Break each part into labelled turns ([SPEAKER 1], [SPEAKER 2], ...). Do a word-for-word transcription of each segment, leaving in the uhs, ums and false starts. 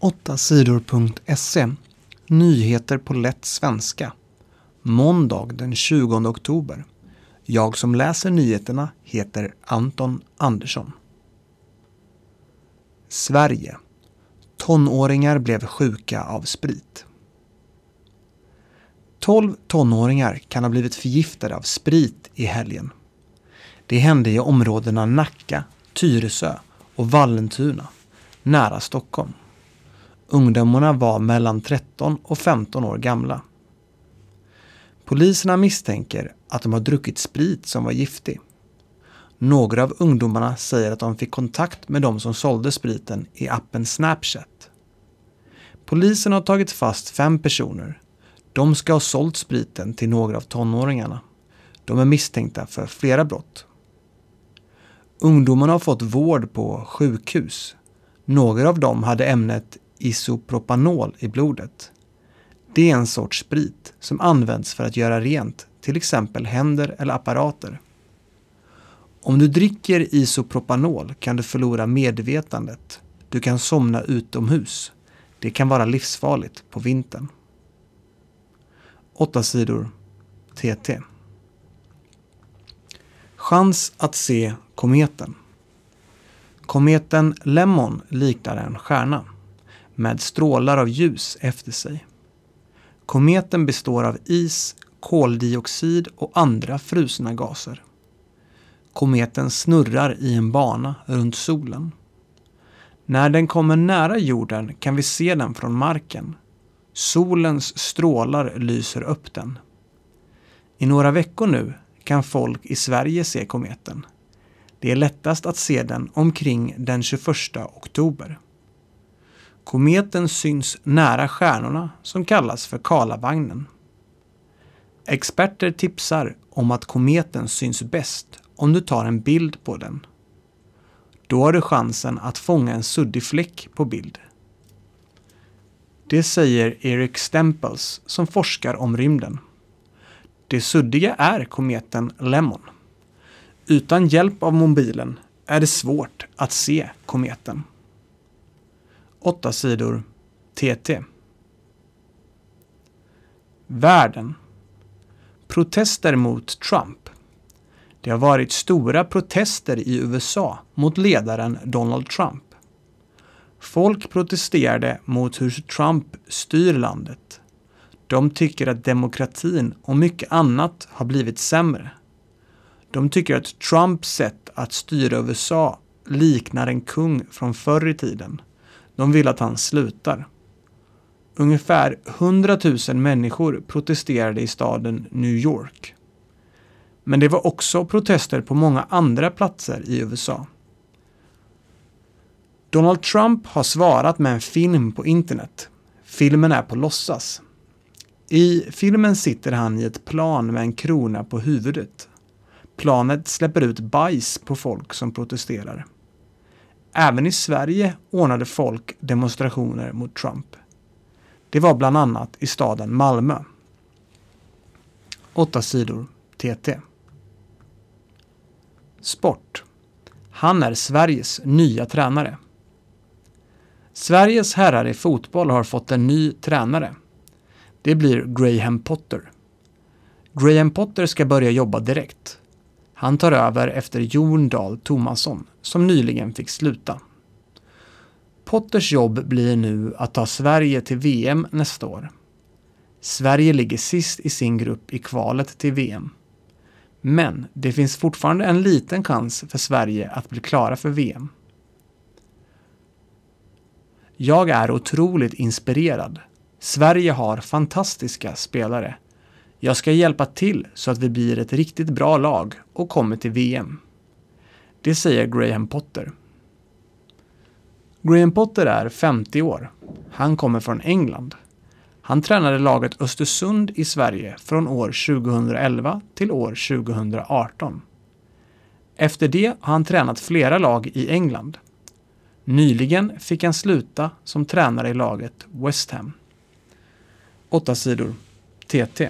[SPEAKER 1] åtta sidor punkt se. Nyheter på lätt svenska. Måndag den tjugonde oktober. Jag som läser nyheterna heter Anton Andersson. Sverige. Tonåringar blev sjuka av sprit. tolv tonåringar kan ha blivit förgiftade av sprit i helgen. Det hände i områdena Nacka, Tyresö och Vallentuna, nära Stockholm. Ungdomarna var mellan tretton och femton år gamla. Poliserna misstänker att de har druckit sprit som var giftig. Några av ungdomarna säger att de fick kontakt med de som sålde spriten i appen Snapchat. Polisen har tagit fast fem personer. De ska ha sålt spriten till några av tonåringarna. De är misstänkta för flera brott. Ungdomarna har fått vård på sjukhus. Några av dem hade ämnet isopropanol i blodet. Det är en sorts sprit som används för att göra rent, till exempel händer eller apparater. Om du dricker isopropanol kan du förlora medvetandet. Du kan somna utomhus. Det kan vara livsfarligt på vintern. Åtta sidor T T. Chans att se kometen. Kometen Lemon liknar en stjärna med strålar av ljus efter sig. Kometen består av is, koldioxid och andra frusna gaser. Kometen snurrar i en bana runt solen. När den kommer nära jorden kan vi se den från marken. Solens strålar lyser upp den. I några veckor nu kan folk i Sverige se kometen. Det är lättast att se den omkring den tjugoförsta oktober. Kometen syns nära stjärnorna som kallas för Karlavagnen. Experter tipsar om att kometen syns bäst om du tar en bild på den. Då har du chansen att fånga en suddig fläck på bild. Det säger Eric Stemples som forskar om rymden. Det suddiga är kometen Lemon. Utan hjälp av mobilen är det svårt att se kometen. Åtta sidor T T. Världen. Protester mot Trump. Det har varit stora protester i U S A mot ledaren Donald Trump. Folk protesterade mot hur Trump styr landet. De tycker att demokratin och mycket annat har blivit sämre. De tycker att Trumps sätt att styra U S A liknar en kung från förr i tiden. De vill att han slutar. Ungefär hundratusen människor protesterade i staden New York. Men det var också protester på många andra platser i U S A. Donald Trump har svarat med en film på internet. Filmen är på låtsas. I filmen sitter han i ett plan med en krona på huvudet. Planet släpper ut bajs på folk som protesterar. Även i Sverige ordnade folk demonstrationer mot Trump. Det var bland annat i staden Malmö. Åtta sidor T T. Sport. Han är Sveriges nya tränare. Sveriges herrar i fotboll har fått en ny tränare. Det blir Graham Potter. Graham Potter ska börja jobba direkt. Han tar över efter Jon Dahl Tomasson som nyligen fick sluta. Potters jobb blir nu att ta Sverige till V M nästa år. Sverige ligger sist i sin grupp i kvalet till V M. Men det finns fortfarande en liten chans för Sverige att bli klara för V M. Jag är otroligt inspirerad. Sverige har fantastiska spelare. Jag ska hjälpa till så att vi blir ett riktigt bra lag och kommer till V M. Det säger Graham Potter. Graham Potter är femtio år. Han kommer från England. Han tränade laget Östersund i Sverige från år tjugohundraelva till år tjugohundraarton. Efter det har han tränat flera lag i England. Nyligen fick han sluta som tränare i laget West Ham. Åtta sidor T T.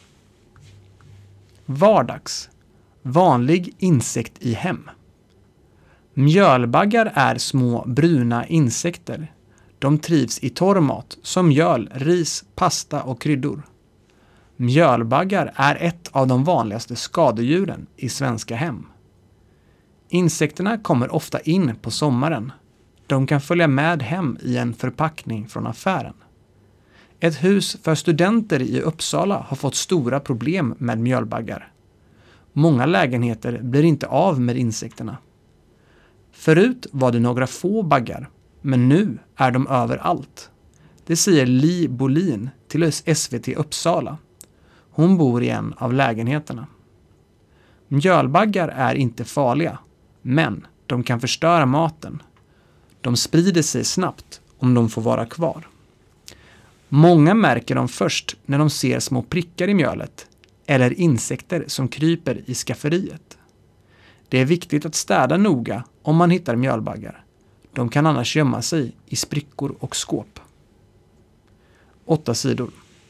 [SPEAKER 1] Vardags. Vanlig insekt i hem. Mjölbaggar är små bruna insekter. De De trivs i torr mat som mjöl, ris, pasta och kryddor. Mjölbaggar är ett av de vanligaste skadedjuren i svenska hem. Insekterna kommer ofta in på sommaren. De kan följa med hem i en förpackning från affären. Ett hus för studenter i Uppsala har fått stora problem med mjölbaggar. Många lägenheter blir inte av med insekterna. Förut var det några få baggar, men nu är de överallt. Det säger Li Bolin till S V T Uppsala. Hon bor i en av lägenheterna. Mjölbaggar är inte farliga, men de kan förstöra maten. De sprider sig snabbt om de får vara kvar. Många märker dem först när de ser små prickar i mjölet eller insekter som kryper i skafferiet. Det är viktigt att städa noga om man hittar mjölbaggar. De kan annars gömma sig i sprickor och skåp. Åtta sidor.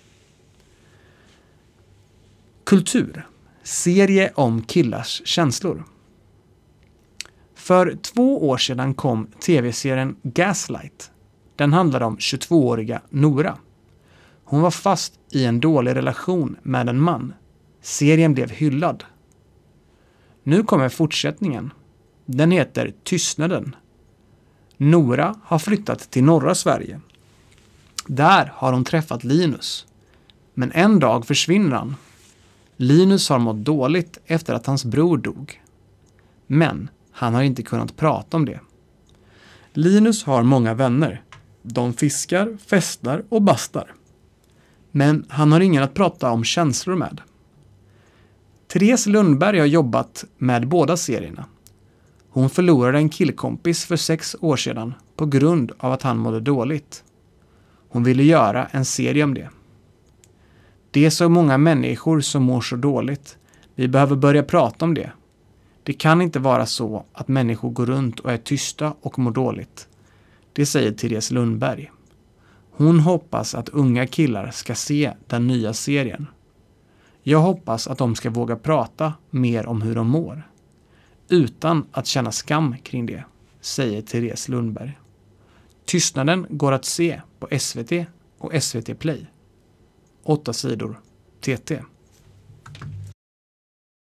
[SPEAKER 1] Kultur. Serie om killars känslor. För två år sedan kom tv-serien Gaslight. Den handlar om tjugotvååriga Nora. Hon var fast i en dålig relation med en man. Serien blev hyllad. Nu kommer fortsättningen. Den heter Tystnaden. Nora har flyttat till norra Sverige. Där har hon träffat Linus. Men en dag försvinner han. Linus har mått dåligt efter att hans bror dog. Men han har inte kunnat prata om det. Linus har många vänner. De fiskar, festar och bastar. Men han har ingen att prata om känslor med. Therese Lundberg har jobbat med båda serierna. Hon förlorade en killkompis för sex år sedan på grund av att han mådde dåligt. Hon ville göra en serie om det. Det är så många människor som mår så dåligt. Vi behöver börja prata om det. Det kan inte vara så att människor går runt och är tysta och mår dåligt. Det säger Therese Lundberg. Hon hoppas att unga killar ska se den nya serien. Jag hoppas att de ska våga prata mer om hur de mår. Utan att känna skam kring det, säger Therese Lundberg. Tystnaden går att se på S V T och S V T Play. Åtta sidor. T T.